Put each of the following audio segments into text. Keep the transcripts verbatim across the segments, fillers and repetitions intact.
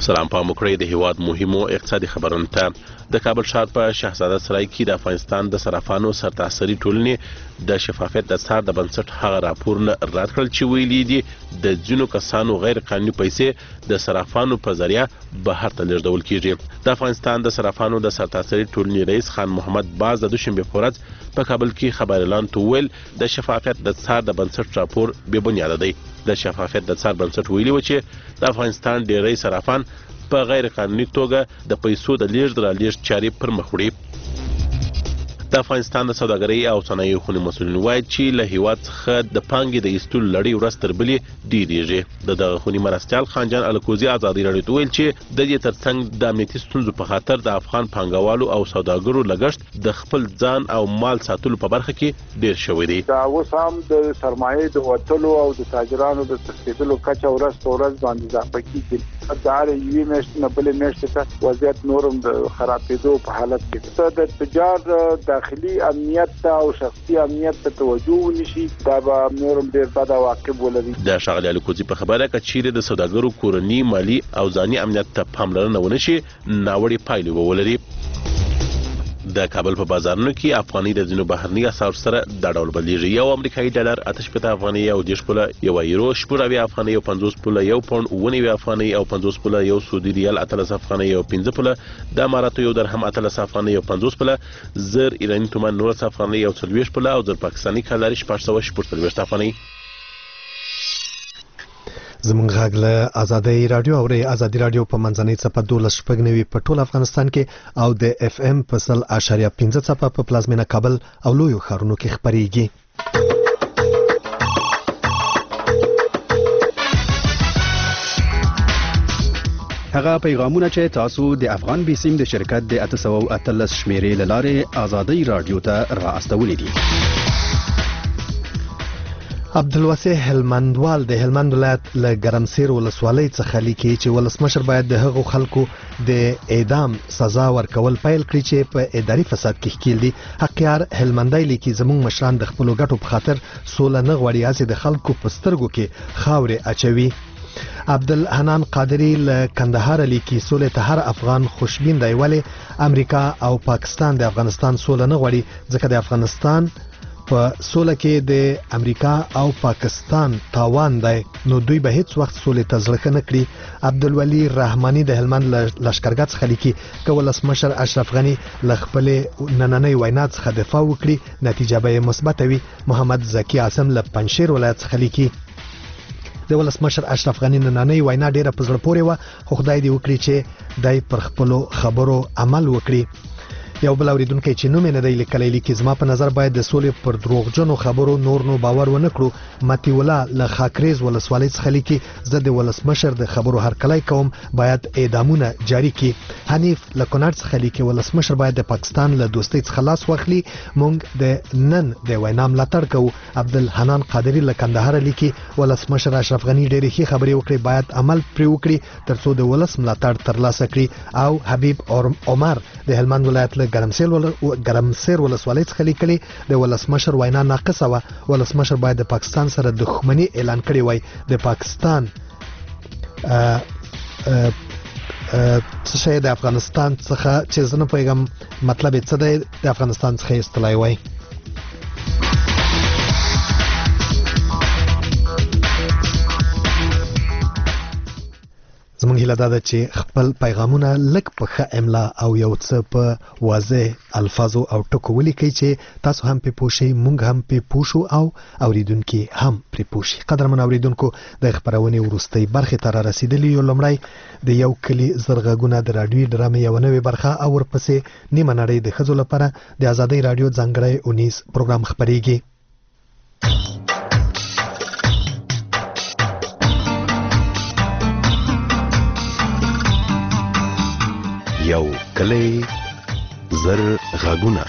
سلام په مکرې د هیواد مهمو اقتصادي خبرونو ته د کابل ښار په شهزاده سرای کې د افغانستان د صرافانو سرتاسري ټولنې د شفافیت د څار د بنسټ هغه راپورونه رد کړل چې ویلي دي د ځینو کسانو غیر قانوني پیسې د صرافانو په ذریعہ بهر ته لیږدول کیږي. د افغانستان د صرافانو د سرتاسري ټولنې رئیس خان محمد باز د دوشنبه په ورځ په کابل کې خبر اعلان ویل د شفافیت د څار د بنسټ راپور بې بنیاده دی. د شفافیت د څار بنسټ ویلي و چې د افغانستان ډیری صرافان په غیر قانوني توګه د پیسو د لیږد را لیږد چارې پر مخ وړي. د افغانستان د سوداګرۍ او صنایعو خونې مسؤلین وایي چې له هیواد څخه د پانګې د ایستلو لړۍ ورځ تر بلې ډیریږي. د دغه خونې مرستیال خانجان الکوزي ازادي راډیو ته ویل چې د دې ترڅنګ د امنیتي ستونزو په خاطر د افغان پانګوالو او سوداګرو لګښت د خپل ځان او مال ساتلو په برخه کې ډیر شوی دی. دا اوس هم د سرمایې د وټلو او د تاجرانو د تسهیلولو کچه ورځ په ورځ باندې اضافه کیږي. د هر یوې میاشتې نه بلې میاشتې ته وضعیت نورم د خرابېدو په حالت کې د تجار داخلي امنیت او شخصي امنیت ته توجه ونشي دا به نورم ډېر بد عواقب ولري. د ښاغلي الکوزي په خبره کې چیرې د سوداګرو کورني مالی او ځاني امنیت ته پاملرنه ونشي ناوړه پایلې به ولري. د کابل په بازارونو کې افغاني د ځینو بهرني اسعارو سره د ډول بدلیږي. یو امریکایي ډالر اته شپږ افغاني او دیش پوله، یو یورو شپږ افغاني او پنځوس پوله، یو پاوند اوه افغاني او پنځوس پوله، یو سعودي ریال اتلس افغاني او پنځه پوله، د اماراتو یو درهم اتلس افغاني او پنځوس پوله، زر ایراني تومان نولس افغاني او څلوېښت پوله او زر پاکستاني کالاري شپږ سوه شپږ څلوېښت افغاني. زمونږ غږ له ازادي رادیو او ازادي رادیو په منځنۍ څپه دولس شپږ نوي په ټول افغانستان کې او د اف ام په سل اشاریه پنځه څپه په پلازمینه کابل او لویو ښارونو کې خپرېږي. هغه پیغامونه چې تاسو د افغان بیسیم د شرکت د اته سوه اتلس شمیرې له لارې ازادي رادیو ته را استولې دي. عبدالواسع هلمندوال د هلمند ولایت له ګرمسیر ولسوالۍ څخه لیکي چې ولسمشر باید د هغو خلکو د اعدام سزا ورکول پیل کړي چې په اداري فساد کې ښکیل دي. حقیار هلمندی لیکي زموږ مشران د خپلو ګټو په خاطر سوله نه غواړي، هسې د خلکو په سترګو کې خاورې اچوي. عبدالحنان قادری له کندهار لیکي سولې ته هر افغان خوشبین دی، ولې امریکا او پاکستان د افغانستان سوله نه غواړي ځکه د افغانستان په سوله کې د امریکا او پاکستان تاوان دی، نو دوی به هیڅ وخت سولې ته زړه نه کړي. عبدالولی رحمانی د هلمند لشکرګاه څخه لیکي که ولسمشر اشرف غني له خپلې نننۍ وینا څخه دفاع وکړي نتیجه به یې مثبته وي. محمد زکی عاصم له پنجشیر ولایت څخه لیکي د ولسمشر اشرف غني نننۍ وینا ډیره په زړه پورې وه، خو خدای دې وکړي چې دای پر خپلو خبرو عمل وکړي. یو بل اوریدونکی چې نوم یې نه دی لیکلی لیکي زما په نظر باید د سولې پر دروغجنو خبرو نور نو باور ونه کړو. متی الله له خاکریز ولسوالۍ څخه لیکي زه د ولسمشر د خبرو هرکلی کوم، باید اعدامونه جاري کړي. حنیف له کونړ څخه لیکي ولسمشر باید د پاکستان له دوستۍ څخه لاس واخلي، موږ د نن د وینا ملاتړ کوو. عبدالحنان قادری له کندهار لیکي ولسمشر اشرف غني ډېرې ښې خبرې وکړي، باید عمل پرې وکړي ترڅو د ولس ملاتړ ترلاسه کړي. او حبیب عمر د هلمند ولایت له ګرمسیر ګرمسیر ولسوالۍ څخه لیکلي د ولسمشر وینا ناقصه وه، ولسمشر باید د پاکستان سره دښمني اعلان کړې وای. د پاکستان څه شی د افغانستان څخه چې زه نه پوهېږم مطلب یې څه دی د افغانستان څخه ایستلی وای. زمونږ هیله دا ده چې خپل پیغامونه لږ په ښه املا او یو څه په واضح الفاظو او ټکو ولیکئ چې تاسو هم پرې پوه شئ، موږ هم پرې پوه شو او اوریدونکي هم پرې پوه شي. قدرمن اوریدونکو د خپرونې وروستۍ برخې ته را رسېدلي یو. لومړی د یو کلي زر غږونه د راډیوي ډرامې یوه نوې برخه او ورپسې نیمه نړۍ د ښځو لپاره د ازادۍ راډیو ځانګړی اونیز پروګرام خپرېږي. یو کلی زر غږونه.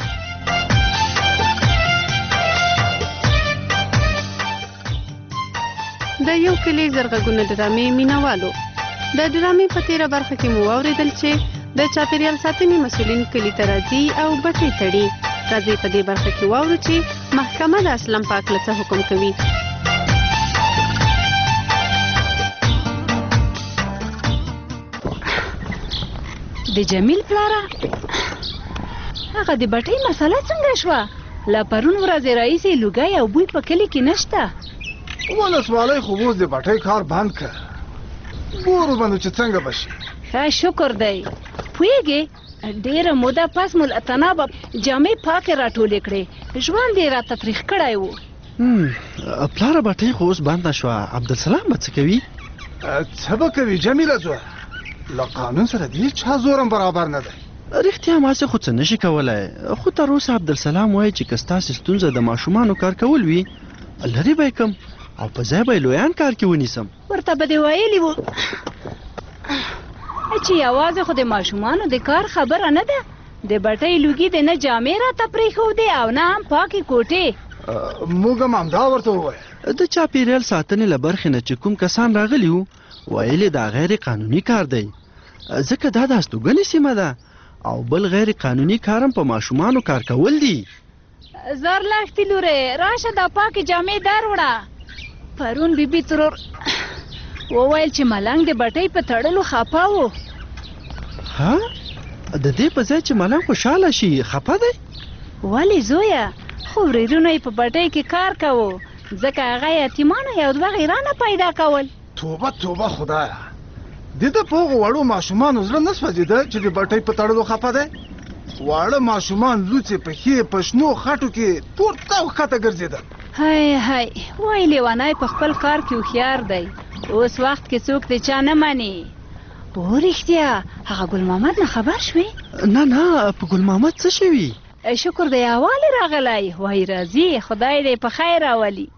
د یو کلی زر غږونه ډرامې مینوالو، د ډرامې په تیره برخه کې مو واورېدل چې د چاپیریال ساتنې مسؤلین کلي ته راځي او بټۍ تړي. راځئ په دې برخه کې واورو چې محکمه د اسلم پاک له څه حکم کوي. د جمیل پلاره هغه د بټۍ مسله څنګه شوه؟ لا پرون ورځې راهیسې لوګی او بوی په کلي کې نشته. ولسوالۍ خو اوس د بټۍ کار بند کړ. ګورو باندې چې څنګه به شي. ښه شکر دی. پوهېږې ډېره موده پس ملتنابه جامې پاکې راټولې کړې. ژوند یې راته تریخ کړی و. پلاره بټۍ خو اوس بنده شوه. عبدالسلام به څه کوي؟ څه به کوي جمیله زویه؟ له قانون سره د هېڅ چا زورم برابر نه دی. رښتیا ماسې خو څه نشي کولی، خو تر اوسه عبدالسلام وایي چې که ستاسې ستونزه د ماشومانو کار کول وي لرې به یې کړم او په ځای به یې لویان کار کې ونیسم. ورته به دې ویلي وو چې یوازې خو د ماشومانو د کار خبره نه ده. د بټۍ لوګي د نه جامې راته پرېښودې او نه هم پاکې کوټې. موږ هم همدا ورته وویل. د چاپېریال ساتنې له برخې نه چې کوم کسان راغلي وو ویل یې دا غیر قانوني کار دی، ځکه دا د هستوګنې سیمه ده او بل غیر قانوني کارم په ماشومانو کار کول دي. زر لښتې لورې راشه دا پاکې جامې در وړه. پرون بیبي ترور وویل چې ملنګ د بټۍ په تړلو خفه و. ها د دې په ځای چې ملنګ خوشحاله شي خفه دی؟ ولې زویه؟ خو ورېرونه یې په بټۍ کې کار کوو ځکه هغه یتیمانو یو دوه غیرانه پیدا کول. توبه توبه خدایه، د ده په هغو وړو ماشومانو زړه نه سوځېده چې د بټۍ په تړلو خفه دی؟ واړه ماشومان لوڅې پښې په شنو خټو کې پورته او ښکته ګرځېدل. هی هی وایي لیونی په خپل کار کې هوښیار دی، اوس وخت کې څوک د چا نه مني. او رښتیا هغه ګل محمد نه خبر شوې؟ نه نه په ګل محمد څه شوي؟ شکر دی احوالې راغلی، وایي راځي خدای دې په خیر راولي.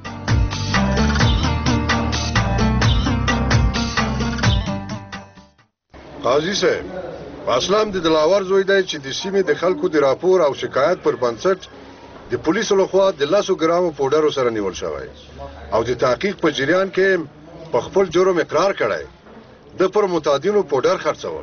قاضي صاحب، اسلام د دلاور زوی دی چې د سیمې د خلکو د راپور او شکایت پر بنسټ د پولیسو لخوا د لسو ګرامو پوډرو سره نیول شوی او د تحقیق په جریان کې په خپل جرم اقرار کړی د پر متعدینو پوډر خرڅول.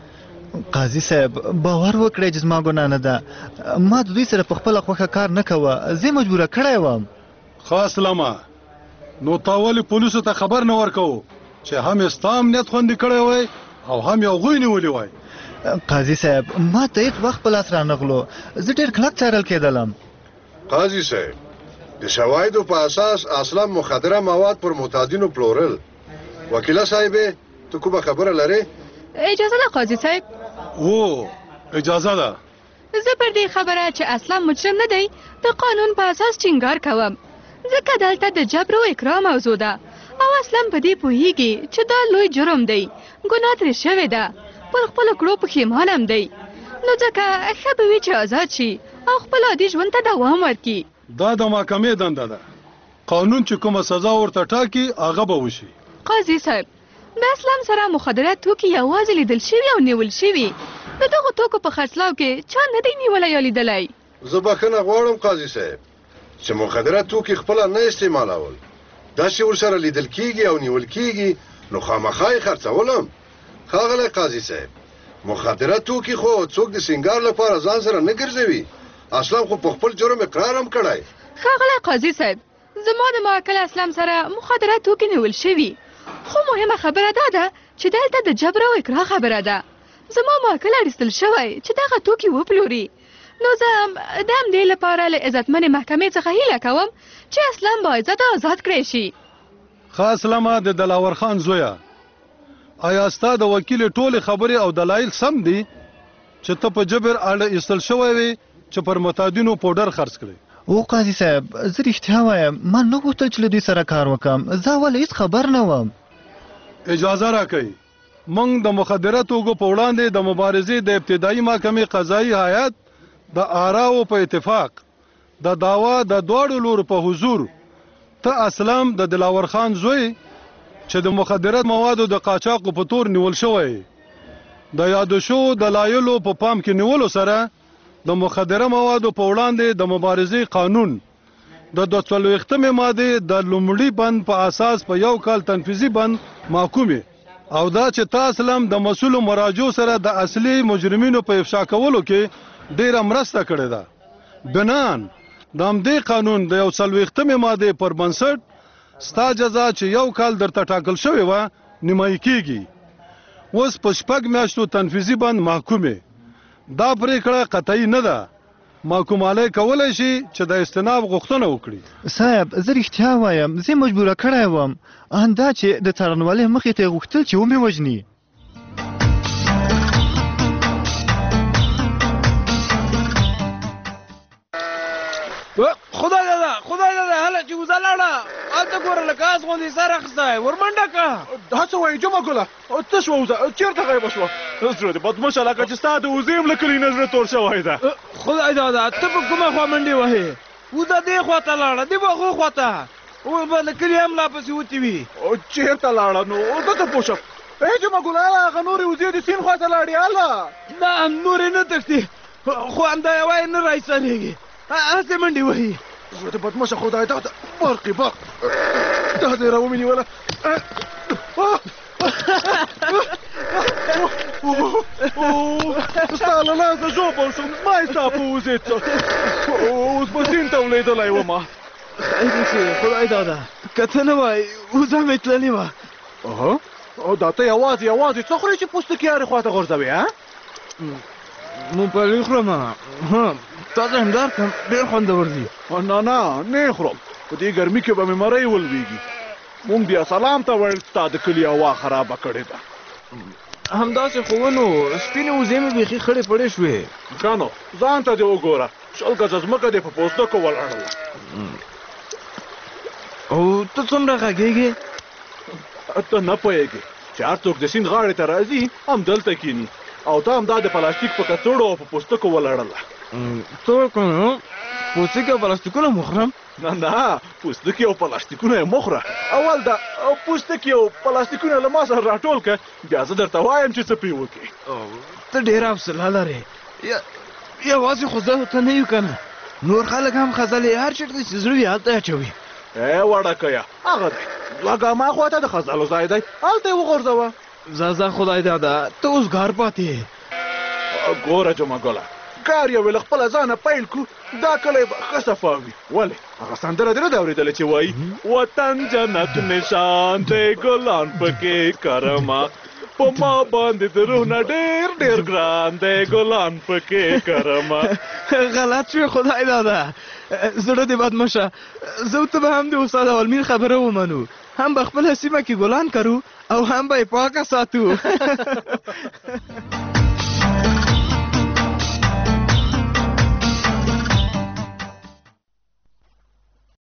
قاضي صاحب باور وکړئ چې زما ګناه نه ده، ما د دوی سره په خپله خوښه کار نه کوه، زه مجبوره کړی وم. خاص لمه نو تا ولې پولیسو ته خبر نه ورکوو چې هم یې ستا امنیت خوندي کړی وای او هم یو غوی نیولی وای؟ قاضي صاحب ما ته هیڅ وخت په لاس رانغلو، زه ډېر کلک څارل کېدلم. قاضي صاحب د شواهدو په اساس اسلام مخدره مواد پر متعدینو پلورل. وکیله صاحبې ته کومه خبره لرې؟ اجازه ده قاضي صاحب؟ او اجازه ده. زه پر دې خبره چې اسلام مجرم نه دی د قانون په اساس ټینګار کوم، ځکه دلته د جبر او اکراه موضوع ده او اسلام په دې پوهیږي چې دا لوی جرم دی، ګناه ترې شوې ده، پر خپلو کړو پښیمان هم دی، نو ځکه ښه به وي چې آزاد شي او خپل عادي ژوند ته دوام ورکړي. دا د محکمې دنده ده، قانون چې کومه سزا ورته ټاکي هغه به وشي. قاضي صاحب د اسلام سره مخدره توکي یوازې لیدل شوي او نیول شوي، د دغو توکو په خرڅلاو کې چا نه دی نیولی یا لیدلی. زه بخښنه غواړم قاضي صاحب چې مخدره توکي خپله نه استعمالول، داسې ورسره لیدل کیږي او نیول کیږي نو خامخا یې خرڅولم. ښاغلی قاضي صاحب مخدره توکي خو څوک د سینګار لپاره ځان سره نه ګرځوي، اسلام خو په خپل جرم اقرار هم کړی. ښاغلی قاضي صاحب زما د موکل اسلام سره مخدره توکي نیول شوي، خو مهمه خبره دا ده چې دلته د جبر او اکراه خبره ده. زما موکل اړیستل شوی چې دغه توکي وپلوري، نو زه هم د همدې لپاره له عزتمنې محکمې څخه هیله کوم چې اسلام باعزته آزاد کړی شي. خاص لمه د دلاور خان زویه، آیا ستا د وکیل ټولې خبرې او دلایل سم دي چې ته په جبر اړه ایستل شوی وي چې پر متعدینو پوډر خرڅ کړي؟ او قاضي صاحب زه رښتیا وایم ما نه غوښتل چې له دوی سره کار وکړم، زه ولې هېڅ خبر نه وم. اجازه راکئ موږ د مخدره توکو په وړاندې د مبارزې د ابتدایي محکمې قضایي هیئت د آراو په اتفاق د دعوا د دواړو لورو په حضور ته اسلام د دلاور خان زوی چې د مخدره موادو د قاچاقو په تور نیول شوی د یادو شوو دلایلو په پام کې نیولو سره د مخدره موادو په وړاندې د مبارزې قانون د دوه څلوېښتمې مادې د لومړي بند په اساس په یو کال تنفیذي بند محکومې او دا چې تاسو هم د مسؤلو مراجعو سره د اصلي مجرمینو په افشا کولو کې ډیره مرسته کړې ده. بنان د همدې قانون د یو څلوېښتمې مادې پر بنسټ ستا جزا چې یو کال درته ټاکل شوې وه نیمایي کیږي. اوس په شپږ میاشتو تنفیذي بند محکومې. دا پریکړه قطعي نه ده. محکومالی کولی شي چې د استناب غوښتنه وکړي. صاحب زه رښتیا وایم زه مجبوره کړی وم همدا چې د څارنوالۍ مخې ته یې غوښتل چې ومې وژني. خدای دادا خدای دادا هله چې وزه لاړه هلته ګوره لکه اس غوندې سر اخیستی ورمنډه کړه. دا څه وایي جمعه ګله څه شوه وزه چېرته غیبه شوه؟ زړه دې بدمشه لکه چې ستا د وزې یم له کلي نه زړه تور شوی ده. خدای دادا ته په کومه خوا منډې وهې؟ وزه دې خوا ته لاړه دې به هغو خوا ته اوس به له کلي هم لا پسې وتې وي. چېرته لاړه نو زه ته پوه شم. ای جمعه ګله هله هغه نورې وزې دې سیند خوا ته لاړې هله. نه نورې نه تښتي خو همدا یوه یې نه رایسارېږي هسې منډې وهي. زړه دې بدمشه خدای دادا برقې برق دا دې را ومې ستا له لاسه ژوبل شوم زما یې ستا په وزې څه اوس به سیند ته ولیدلی ومه. خیر دې خدای دادا که ته نه وای وزه مې تللې وه. دا ته یوازې یوازې څه خورې چې پوستکي هرې خوا ته غورځوې ها؟ ممپلي خورم تازه همدار کړم ډېر خوندور دي. نه نه نه خورم په دې ګرمي کې به مې مرۍ ولوېږي. مونږ بیا سلام ته ویل ستا د کلي هوا خرابه کړې ده. همداسې خو ونو سپینې وزې مې بیخي خړې پړې شوې. ښه نو ځان ته دې وګوره شل ګزه ځمکه دې په پوستکو ولاړله. او ته څومره غږېږې؟ ته نه پوهېږې چې هر څوک د سیند غاړې ته راځي همدلته کښېني او ته همدا د پلاستیک په کڅوړو او په پوستکو ولاړله. څه وکړم پوستکي او پلاستیکونه مه خورم؟ نه نه پوستکي او پلاستیکونه یې مه خوره. اول دا پوستکي او پلاستیکونه له ما سره راټول کړه بیا زه درته وایم چې څه پرې وکړې. ته ډېره حوصله لرې یوازې خو زه ته نه یو که نه نور خلک هم خزلې هر چېرته چې زړه وي هلته اچوي. ای وړکیه هغه دی دوه ګامه خواته د خزلو ځای دی هلته یې وغورځوه. ځه ځه خدای دادا ته اوس ګار پاتې. ګوره جمعه ګله کار یو له خپله ځانه پیل کړو دا کلی به ښه صفا وي. ولې هغه سندره دې نه ده اورېدلې چې وایي وطن جنت نشان دی ګلان پکې کرمه په ما باندې د روح نه ډېر ډېر ګران دی ګلان پکې کرمه. غلط شوې خدای دادا زړه دې بدمشه زه ته به هم د استاد اولمیر خبره ومنو هم به خپله سیمه کې ګلان کرو او هم به یې پاکه ساتو.